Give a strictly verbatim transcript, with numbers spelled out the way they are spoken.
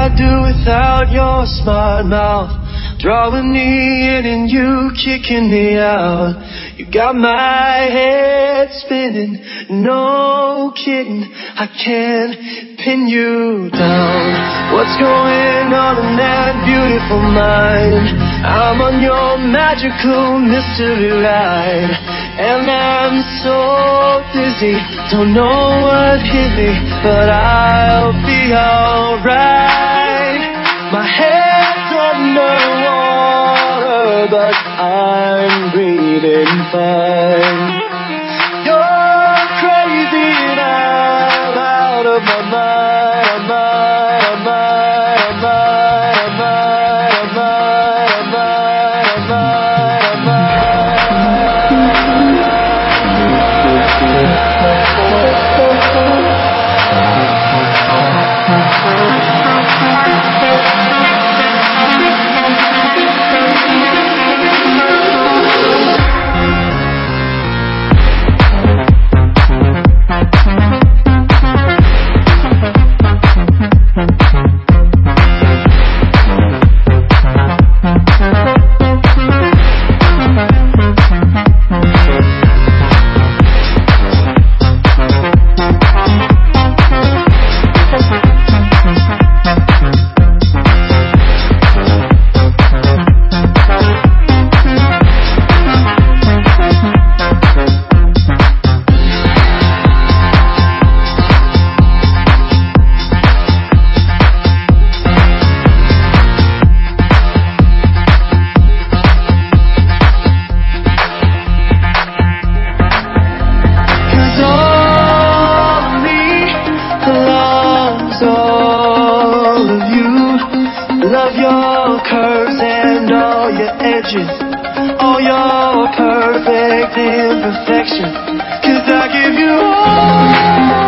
I do without your smart mouth? Drawing me in and you kicking me out. You got my head spinning, no kidding, I can't pin you down. What's going on in that beautiful mind? I'm on your magical mystery ride, and I'm so dizzy, don't know what hit me, but I'll be alright. My head's underwater, but I'm breathing fine. You're crazy and I'm out of my mind. I'm mind, I'm mind, I'm mind, I'm mind, I'm mind, I'm mind, I'm love your curves and all your edges, all your perfect imperfection, 'cause I give you all